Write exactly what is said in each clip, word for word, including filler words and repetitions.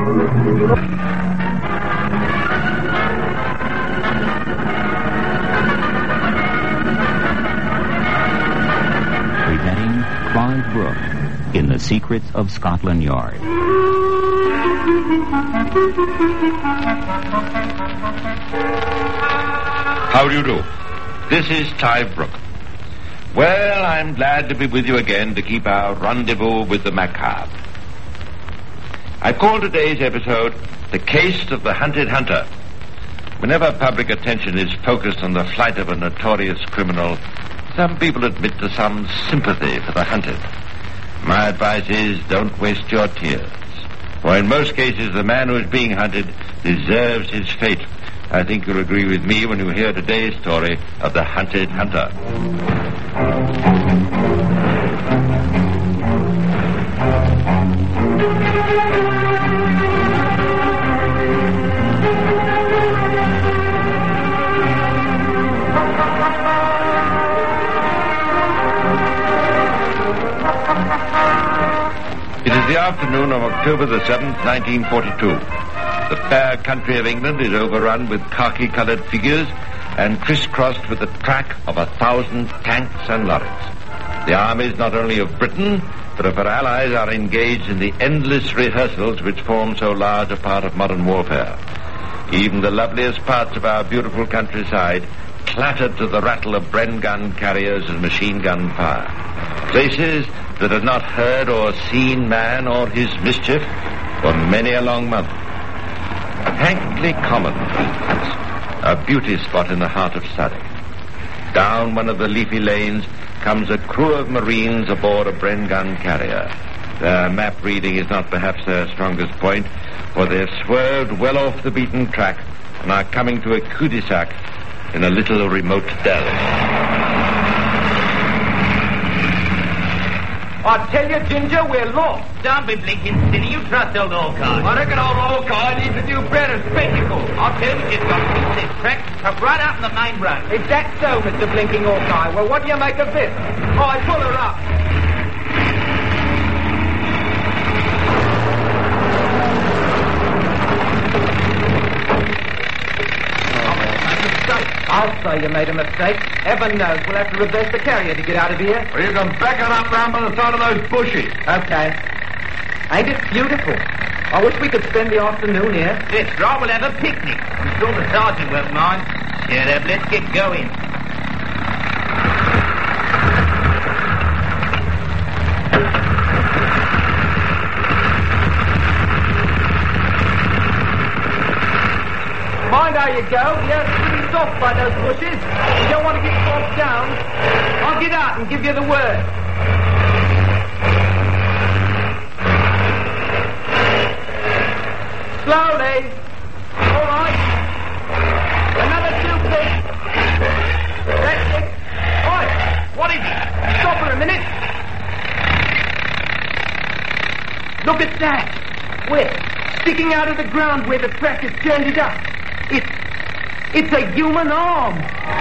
Presenting Clive Brooke in The Secrets of Scotland Yard. How do you do? This is Clive Brooke. Well, I'm glad to be with you again to keep our rendezvous with the macabre. I call today's episode The Case of the Hunted Hunter. Whenever public attention is focused on the flight of a notorious criminal, some people admit to some sympathy for the hunted. My advice is don't waste your tears. For in most cases, the man who is being hunted deserves his fate. I think you'll agree with me when you hear today's story of the hunted hunter. It is the afternoon of October the seventh, nineteen forty-two. The fair country of England is overrun with khaki-coloured figures and crisscrossed with the track of a thousand tanks and lorries. The armies not only of Britain, but of her allies are engaged in the endless rehearsals which form so large a part of modern warfare. Even the loveliest parts of our beautiful countryside clattered to the rattle of Bren gun carriers and machine gun fire. Places that had not heard or seen man or his mischief for many a long month. Hankley Common, for instance, a beauty spot in the heart of Surrey. Down one of the leafy lanes comes a crew of Marines aboard a Bren gun carrier. Their map reading is not perhaps their strongest point, for they've swerved well off the beaten track and are coming to a cul-de-sac in a little remote dell. I tell you, Ginger, we're lost. Don't be blinking silly. You trust old Orcard. I reckon old Orcard needs a new pair of spectacles. I'll tell you, just got to keep this track up right out in the main road. Is that so, Mister Blinking Orcard? Well, what do you make of this? Oh, I pull her up. I'll say you made a mistake. Heaven knows we'll have to reverse the carrier to get out of here. Well, you can back it up round by the side of those bushes. Okay. Ain't it beautiful? I wish we could spend the afternoon here. Yes, right, we'll have a picnic. I'm sure the sergeant won't mind. Get up, let's get going. Mind how you go. The earth's pretty soft by those bushes. You don't want to get bogged down. I'll get out and give you the word. Slowly. All right. Another two feet. That's it. Oi, what is it? Stop for a minute. Look at that. Where? Sticking out of the ground where the track has turned it up. It's, it's a human arm.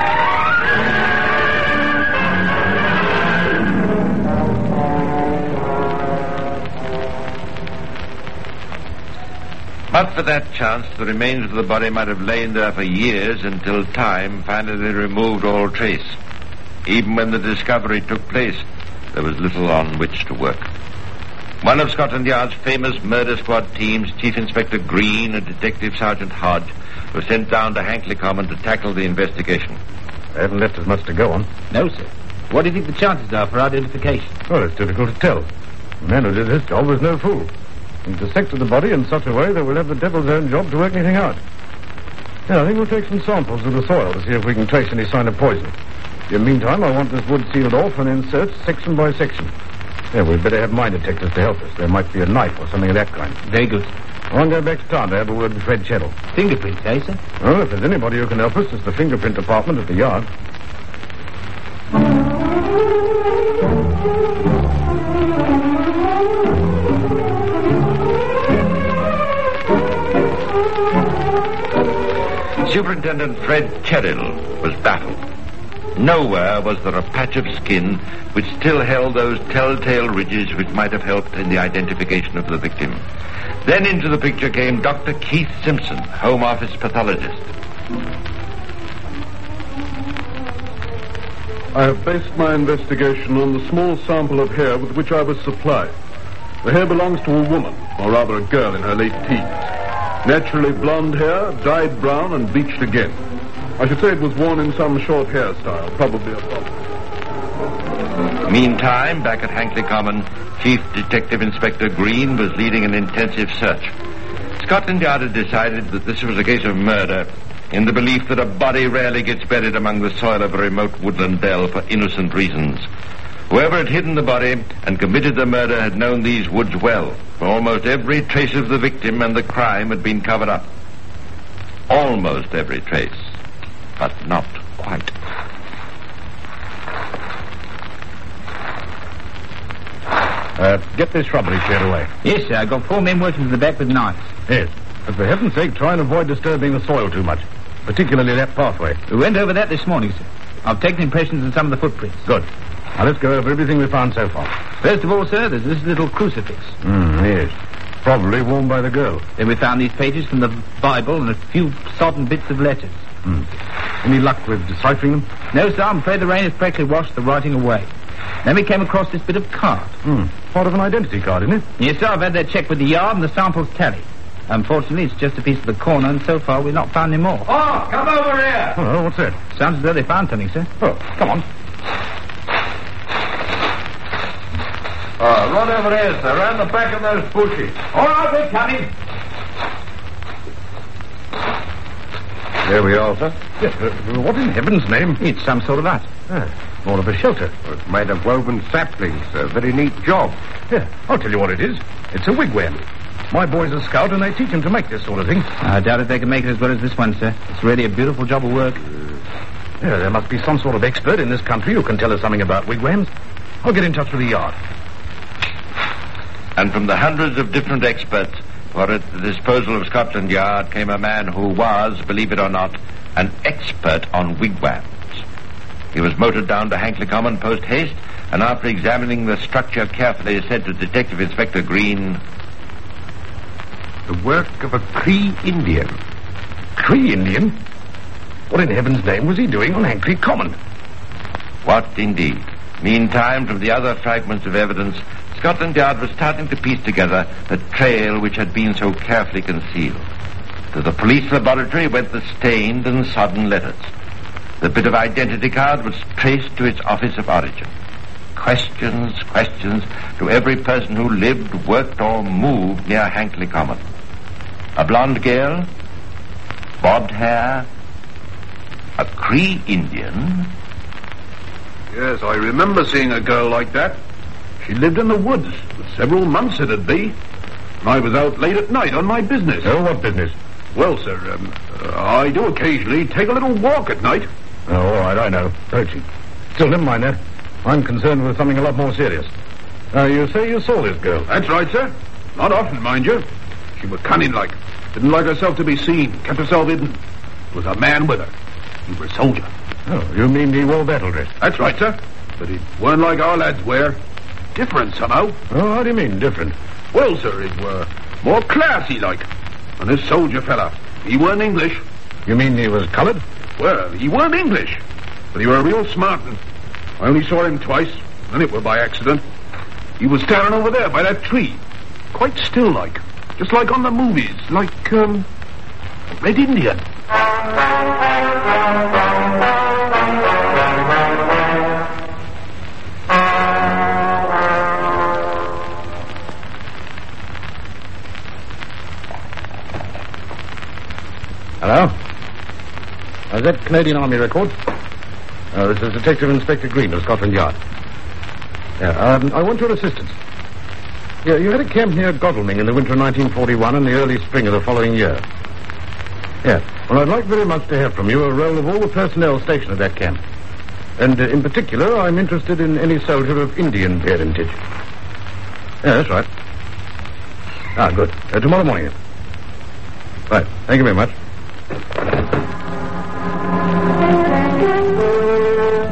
But for that chance, the remains of the body might have lain there for years until time finally removed all trace. Even when the discovery took place, there was little on which to work. One of Scotland Yard's famous murder squad teams, Chief Inspector Green and Detective Sergeant Hodge, were sent down to Hankley Common to tackle the investigation. They haven't left us much to go on. No, sir. What do you think the chances are for identification? Well, it's difficult to tell. The man who did this job was no fool. He dissected the body in such a way that we'll have the devil's own job to work anything out. Yeah, I think we'll take some samples of the soil to see if we can trace any sign of poison. In the meantime, I want this wood sealed off and then searched section by section. Yeah, we'd better have mine detectors to help us. There might be a knife or something of that kind. Very good. I want to go back to town to have a word with Fred Cheddle. Fingerprints, eh, sir? Well, if there's anybody who can help us, it's the fingerprint department at the yard. Superintendent Fred Cheryl was baffled. Nowhere was there a patch of skin which still held those telltale ridges which might have helped in the identification of the victim. Then into the picture came Doctor Keith Simpson, Home Office pathologist. I have based my investigation on the small sample of hair with which I was supplied. The hair belongs to a woman, or rather a girl in her late teens. Naturally blonde hair, dyed brown and bleached again. I should say it was worn in some short hairstyle, probably a bob. Meantime, back at Hankley Common, Chief Detective Inspector Green was leading an intensive search. Scotland Yard had decided that this was a case of murder, in the belief that a body rarely gets buried among the soil of a remote woodland dell for innocent reasons. Whoever had hidden the body and committed the murder had known these woods well, for almost every trace of the victim and the crime had been covered up. Almost every trace, but not quite. Uh, get this shrubbery cleared away. Yes, sir. I've got four men working in the back with knives. Yes. But for heaven's sake, try and avoid disturbing the soil too much, particularly that pathway. We went over that this morning, sir. I've taken impressions of some of the footprints. Good. Now let's go over everything we found so far. First of all, sir, there's this little crucifix. Hmm, yes. Probably worn by the girl. Then we found these pages from the Bible and a few sodden bits of letters. Hmm. Any luck with deciphering them? No, sir. I'm afraid the rain has practically washed the writing away. Then we came across this bit of card. Hmm. Part of an identity card, isn't it? Yes, sir. I've had that checked with the yard and the samples tallied. Unfortunately, it's just a piece of the corner, and so far we've not found any more. Oh, come over here. Oh, what's that? Sounds as though they found something, sir. Oh, come on. Oh, run over here, sir, around the back of those bushes. All right, we're coming. There we are, sir. Yes, uh, what in heaven's name? It's some sort of hut. Ah, more of a shelter. It's made of woven saplings, a very neat job. Yeah, I'll tell you what it is. It's a wigwam. My boy's a scout, and they teach him to make this sort of thing. I doubt if they can make it as well as this one, sir. It's really a beautiful job of work. Yeah, there must be some sort of expert in this country who can tell us something about wigwams. I'll get in touch with the yard. And from the hundreds of different experts who are at the disposal of Scotland Yard came a man who was, believe it or not, an expert on wigwams. He was motored down to Hankley Common post-haste, and after examining the structure carefully, said to Detective Inspector Green, The work of a Cree Indian. Cree Indian? What in heaven's name was he doing on Hankley Common? What indeed? Meantime, from the other fragments of evidence, Scotland Yard was starting to piece together the trail which had been so carefully concealed. To the police laboratory went the stained and sodden letters. The bit of identity card was traced to its office of origin. Questions, questions to every person who lived, worked, or moved near Hankley Common. A blonde girl, bobbed hair, a Cree Indian. Yes, I remember seeing a girl like that. She lived in the woods. For several months it'd be. And I was out late at night on my business. Oh, what business? Well, sir, um, uh, I do occasionally take a little walk at night. Oh, all right, I know. Don't you? Still, never mind that. I'm concerned with something a lot more serious. Uh, you say you saw this girl? That's right, sir. Not often, mind you. She was cunning like. Didn't like herself to be seen. Kept herself hidden. There was a man with her. He was a soldier. Oh, you mean he wore battle dress? That's right, sir. But he weren't like our lads wear. Different, somehow. Oh, how do you mean, different? Well, sir, it were more classy like. And this soldier fella, he weren't English. You mean he was coloured? Well, he weren't English. But he were real smart. And I only saw him twice, and it were by accident. He was standing over there by that tree. Quite still like. Just like on the movies. Like, um, a Red Indian. Hello? Uh, is that Canadian Army record? Uh, this is Detective Inspector Green of Scotland Yard. Yeah, um, I want your assistance. Yeah, you had a camp near Godalming in the winter of nineteen forty-one and the early spring of the following year. Yeah, well, I'd like very much to have from you a roll of all the personnel stationed at that camp. And uh, in particular, I'm interested in any soldier of Indian parentage. Yeah, that's right. Ah, good. Uh, tomorrow morning. Right, thank you very much.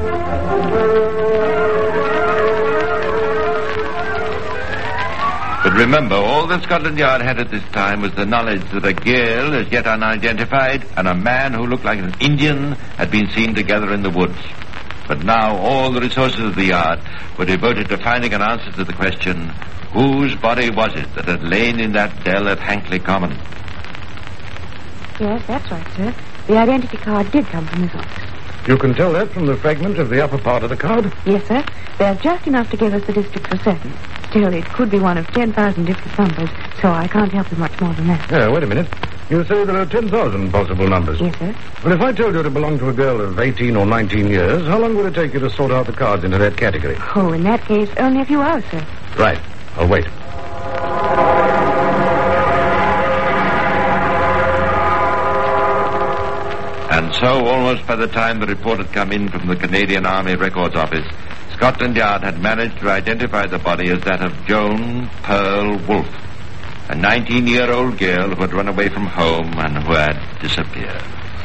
The But remember, all that Scotland Yard had at this time was the knowledge that a girl, as yet unidentified, and a man who looked like an Indian had been seen together in the woods. But now all the resources of the Yard were devoted to finding an answer to the question, whose body was it that had lain in that dell at Hankley Common? Yes, that's right, sir. The identity card did come from this office. You can tell that from the fragment of the upper part of the card? Yes, sir. There's just enough to give us the district for certain. Still, it could be one of ten thousand different numbers, so I can't help you much more than that. Yeah, wait a minute. You say there are ten thousand possible numbers? Yes, sir. Well, if I told you to belong to a girl of eighteen or nineteen years, how long would it take you to sort out the cards into that category? Oh, in that case, only a few hours, sir. Right. I'll wait. And so, almost by the time the report had come in from the Canadian Army Records Office, Scotland Yard had managed to identify the body as that of Joan Pearl Wolfe, a nineteen-year-old girl who had run away from home and who had disappeared.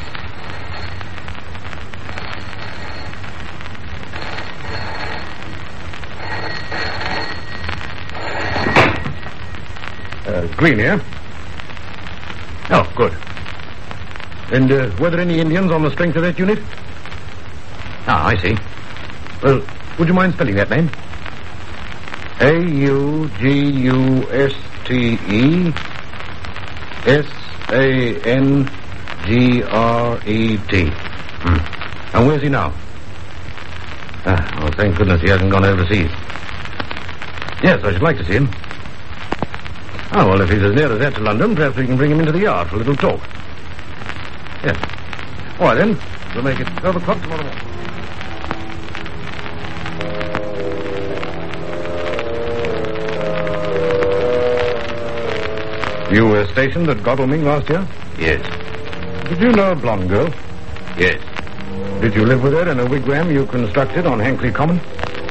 Uh, Green here. Oh, good. And uh, were there any Indians on the strength of that unit? Ah, I see. Well, would you mind spelling that name? A U G U S T E S A N G R E T. Hmm. And where's he now? Ah, well, thank goodness he hasn't gone overseas. Yes, I should like to see him. Oh, well, if he's as near as that to London, perhaps we can bring him into the yard for a little talk. Yes. All right, then. We'll make it twelve o'clock tomorrow morning. You were stationed at Godalming last year? Yes. Did you know a blonde girl? Yes. Did you live with her in a wigwam you constructed on Hankley Common?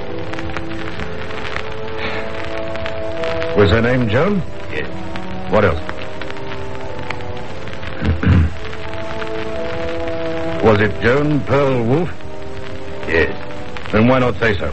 Was her name Joan? Yes. What else? Was it Joan Pearl Wolfe? Yes. Then why not say so?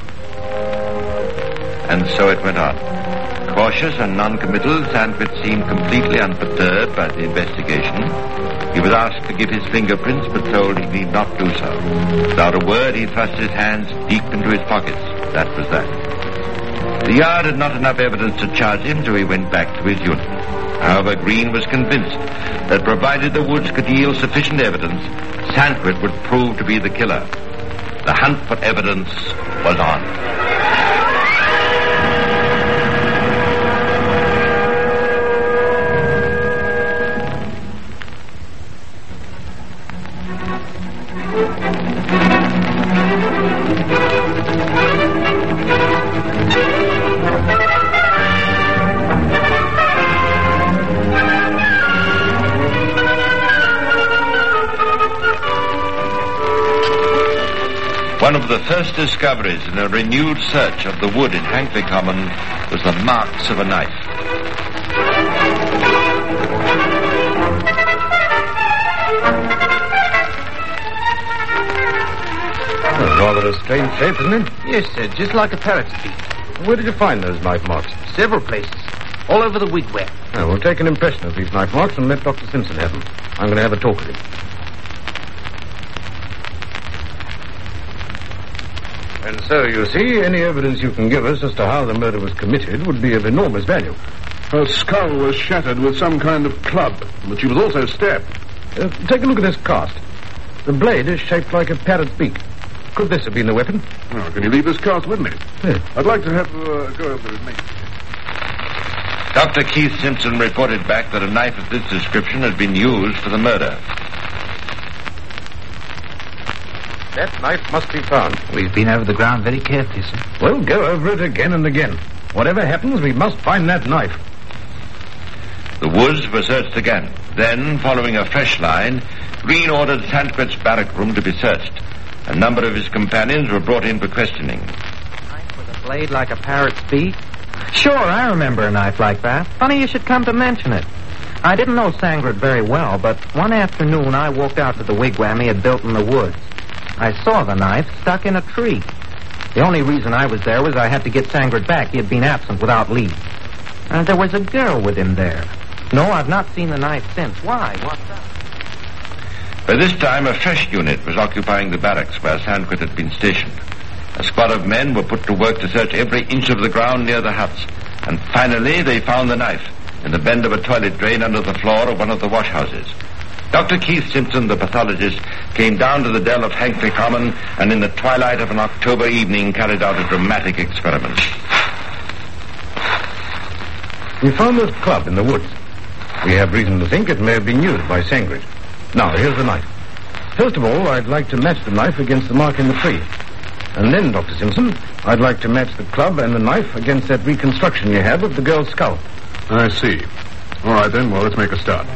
And so it went on. Cautious and non-committal, Sandford seemed completely unperturbed by the investigation. He was asked to give his fingerprints, but told he need not do so. Without a word, he thrust his hands deep into his pockets. That was that. The Yard had not enough evidence to charge him, so he went back to his unit. However, Green was convinced that provided the woods could yield sufficient evidence, Sandford would prove to be the killer. The hunt for evidence was on. One of the first discoveries in a renewed search of the wood in Hankley Common was the marks of a knife. Oh, rather a strange shape, isn't it? Yes, sir, just like a parrot's beak. Where did you find those knife marks? Several places. All over the wigwam. Oh, we'll take an impression of these knife marks and let Doctor Simpson have them. I'm going to have a talk with him. And so, you see, any evidence you can give us as to how the murder was committed would be of enormous value. Her skull was shattered with some kind of club, but she was also stabbed. Uh, take a look at this cast. The blade is shaped like a parrot's beak. Could this have been the weapon? Oh, can you leave this cast with me? Yes. I'd like to have uh, go over it, mate. Doctor Keith Simpson reported back that a knife of this description had been used for the murder. That knife must be found. We've been over the ground very carefully, sir. We'll go over it again and again. Whatever happens, we must find that knife. The woods were searched again. Then, following a fresh line, Green ordered Sandquist's barrack room to be searched. A number of his companions were brought in for questioning. A knife with a blade like a parrot's beak? Sure, I remember a knife like that. Funny you should come to mention it. I didn't know Sangred very well, but one afternoon I walked out to the wigwam he had built in the woods. I saw the knife stuck in a tree. The only reason I was there was I had to get Sangred back. He had been absent without leave. Uh, there was a girl with him there. No, I've not seen the knife since. Why? What's up? By this time, a fresh unit was occupying the barracks where Sandquist had been stationed. A squad of men were put to work to search every inch of the ground near the huts. And finally, they found the knife in the bend of a toilet drain under the floor of one of the wash houses. Doctor Keith Simpson, the pathologist, came down to the dell of Hankley Common and in the twilight of an October evening carried out a dramatic experiment. We found this club in the woods. We have reason to think it may have been used by Sangrid. Now, here's the knife. First of all, I'd like to match the knife against the mark in the tree. And then, Doctor Simpson, I'd like to match the club and the knife against that reconstruction you have of the girl's skull. I see. All right, then. Well, let's make a start.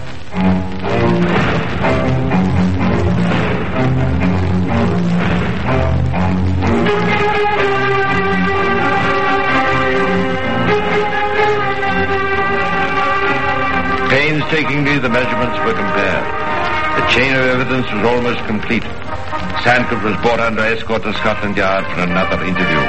Painstakingly, the measurements were compared. The chain of evidence was almost complete. Sandquist was brought under escort to Scotland Yard for another interview.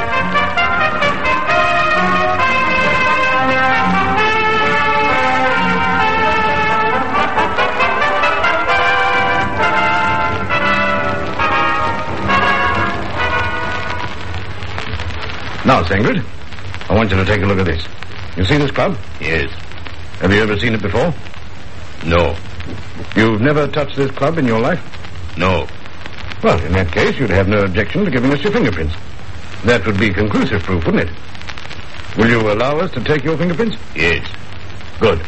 Now, Sangrid, I want you to take a look at this. You see this club? Yes. Have you ever seen it before? No. You've never touched this club in your life? No. Well, in that case, you'd have no objection to giving us your fingerprints. That would be conclusive proof, wouldn't it? Will you allow us to take your fingerprints? Yes. Good.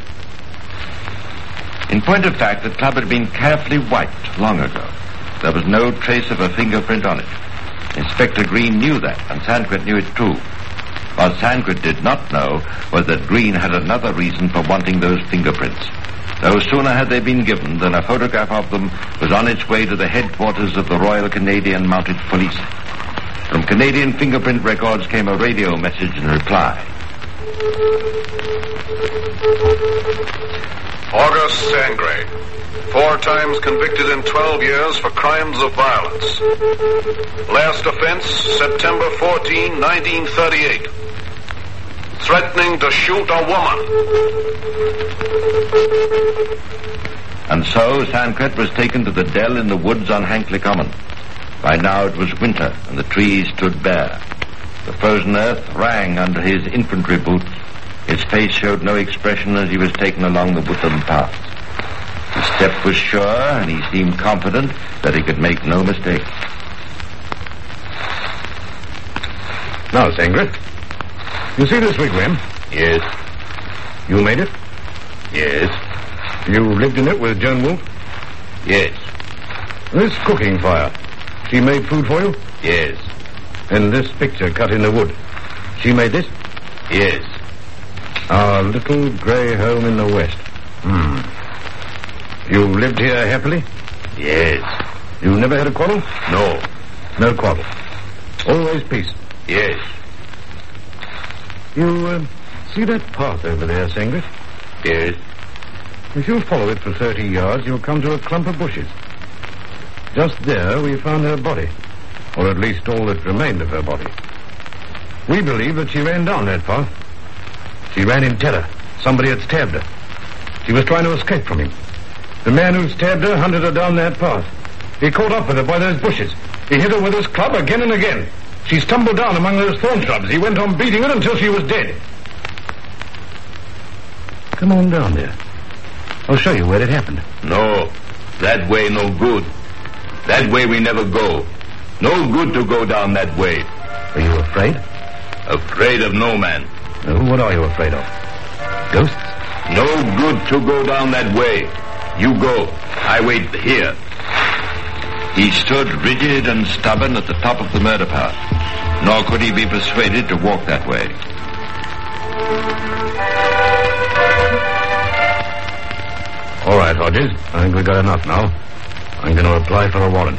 In point of fact, the club had been carefully wiped long ago. There was no trace of a fingerprint on it. Inspector Green knew that, and Sandquist knew it too. What Sandquist did not know was that Green had another reason for wanting those fingerprints. No sooner had they been given than a photograph of them was on its way to the headquarters of the Royal Canadian Mounted Police. From Canadian fingerprint records came a radio message in reply. August Sangre, four times convicted in twelve years for crimes of violence. Last offense, September fourteenth, nineteen thirty-eight. Threatening to shoot a woman. And so Sandquist was taken to the dell in the woods on Hankley Common. By now it was winter, and the trees stood bare. The frozen earth rang under his infantry boots. His face showed no expression as he was taken along the woodland path. His step was sure, and he seemed confident that he could make no mistake. Now, Sangrid, you see this wigwam? Yes. You made it? Yes. You lived in it with Joan Wolfe? Yes. This cooking fire, she made food for you? Yes. And this picture cut in the wood, she made this? Yes. Our little grey home in the west. Hmm. You lived here happily? Yes. You never had a quarrel? No. No quarrel. Always peace? Yes. You, uh, see that path over there, Sangrid? Yes. If you follow it for thirty yards, you'll come to a clump of bushes. Just there, we found her body. Or at least all that remained of her body. We believe that she ran down that path. She ran in terror. Somebody had stabbed her. She was trying to escape from him. The man who stabbed her hunted her down that path. He caught up with her by those bushes. He hit her with his club again and again. She stumbled down among those thorn shrubs. He went on beating her until she was dead. Come on down there. I'll show you where it happened. No. That way no good. That way we never go. No good to go down that way. Are you afraid? Afraid of no man. No, what are you afraid of? Ghosts? No good to go down that way. You go. I wait here. He stood rigid and stubborn at the top of the murder path. Nor could he be persuaded to walk that way. All right, Hodges. I think we've got enough now. I'm going to apply for a warrant.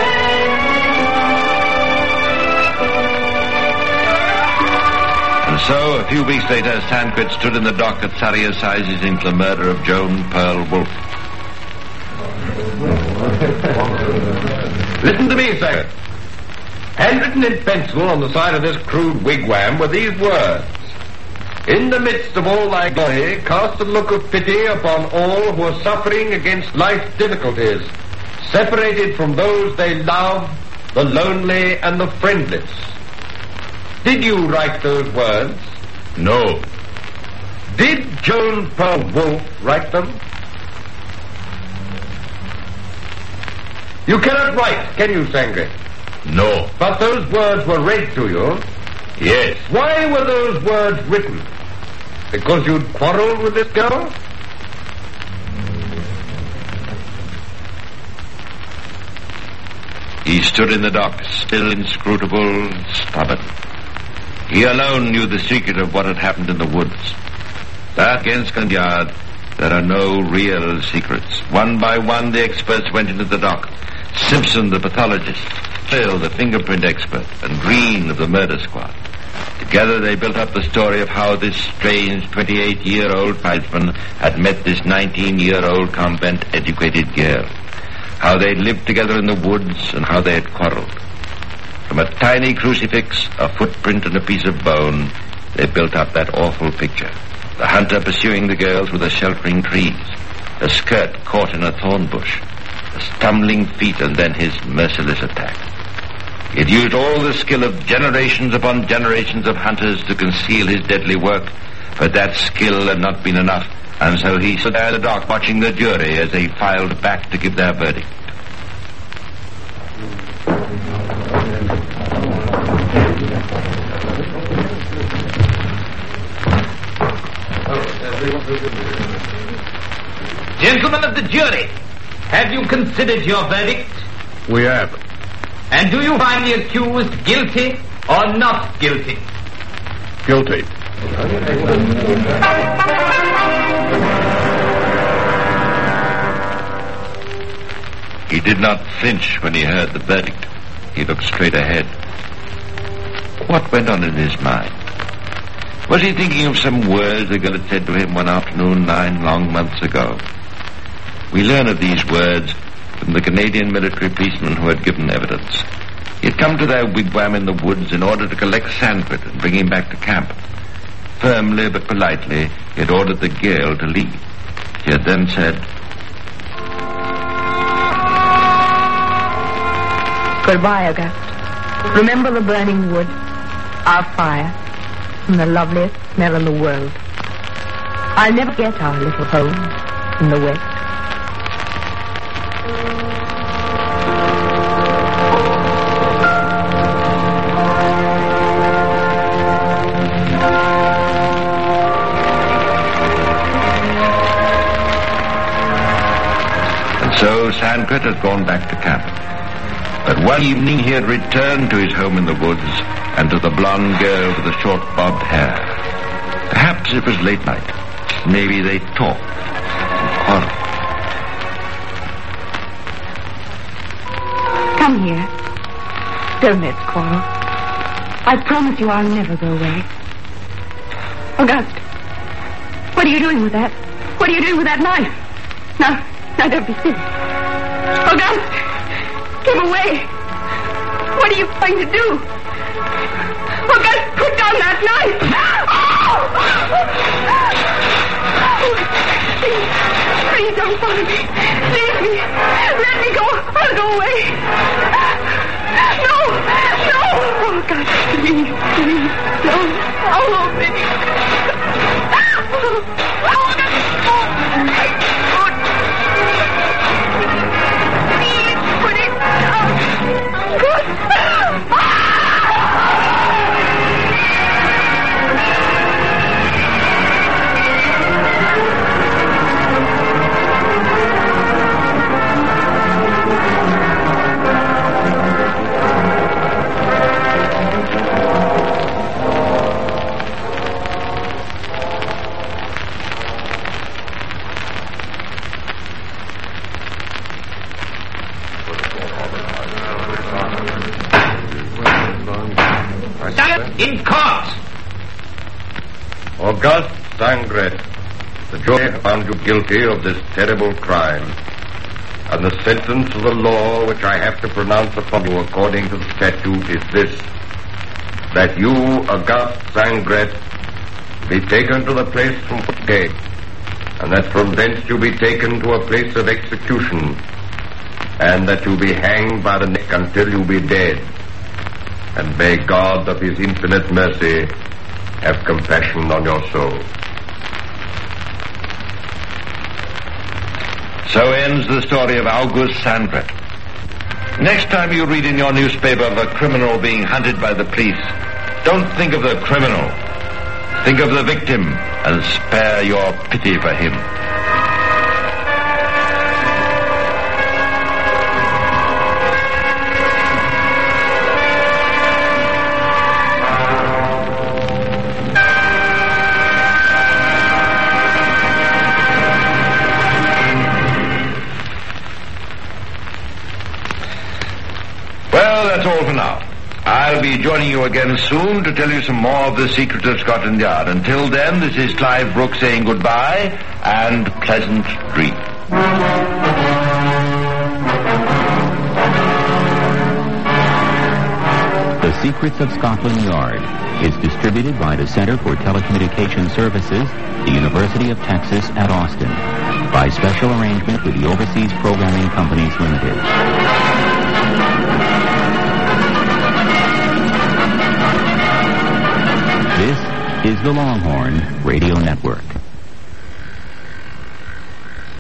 So so, a few weeks later, Sandquist stood in the dock at Surrey Assizes into the murder of Joan Pearl Wolfe. Listen to me, sir. Handwritten in pencil on the side of this crude wigwam were these words. In the midst of all thy glory, cast a look of pity upon all who are suffering against life's difficulties, separated from those they love, the lonely and the friendless. Did you write those words? No. Did Joan Pearl Wolfe write them? You cannot write, can you, Sangre? No. But those words were read to you? Yes. Why were those words written? Because you'd quarreled with this girl? He stood in the dock, still inscrutable, stubborn. He alone knew the secret of what had happened in the woods. That against Scotland Yard, there are no real secrets. One by one, the experts went into the dock. Simpson, the pathologist, Phil, the fingerprint expert, and Green of the murder squad. Together they built up the story of how this strange twenty-eight-year-old tribesman had met this nineteen-year-old convent-educated girl. How they lived together in the woods and how they had quarreled. From a tiny crucifix, a footprint and a piece of bone, they built up that awful picture. The hunter pursuing the girl through the sheltering trees, a skirt caught in a thorn bush, the stumbling feet, and then his merciless attack. He had used all the skill of generations upon generations of hunters to conceal his deadly work, but that skill had not been enough, and so he stood there in the dock watching the jury as they filed back to give their verdict. Gentlemen of the jury, have you considered your verdict? We have. And do you find the accused guilty or not guilty? Guilty. He did not flinch when he heard the verdict. He looked straight ahead. What went on in his mind? Was he thinking of some words the girl had said to him one afternoon nine long months ago? We learn of these words from the Canadian military policeman who had given evidence. He had come to their wigwam in the woods in order to collect Sandquist and bring him back to camp. Firmly but politely, he had ordered the girl to leave. He had then said, "Goodbye, Auguste. Remember the burning wood, our fire, and the loveliest smell in the world. I'll never get our little home in the west." So Sandquist had gone back to camp. But one evening he had returned to his home in the woods and to the blonde girl with the short bobbed hair. Perhaps it was late night. Maybe they talked and quarreled. Come here. Don't let's quarrel. I promise you I'll never go away. Auguste, what are you doing with that? What are you doing with that knife? Now, now don't be silly. Auguste, give away. What are you going to do? Auguste, put down that knife. Oh! Please, please don't follow me. Leave me. Let me go. I'll go away. No, no. Oh, God, please, please, don't follow me. Oh, God. In court! Auguste Sangret, the jury found you guilty of this terrible crime. And the sentence of the law which I have to pronounce upon you according to the statute is this: that you, Auguste Sangret, be taken to the place from Gate, and that from thence you be taken to a place of execution, and that you be hanged by the neck until you be dead. And may God of his infinite mercy have compassion on your soul. So ends the story of Auguste Sangret. Next time you read in your newspaper of a criminal being hunted by the police, don't think of the criminal. Think of the victim and spare your pity for him. Well, that's all for now. I'll be joining you again soon to tell you some more of the secret of Scotland Yard. Until then, this is Clive Brooks saying goodbye and pleasant dreams. The Secrets of Scotland Yard is distributed by the Center for Telecommunication Services, the University of Texas at Austin, by special arrangement with the Overseas Programming Companies Limited. This is the Longhorn Radio Network.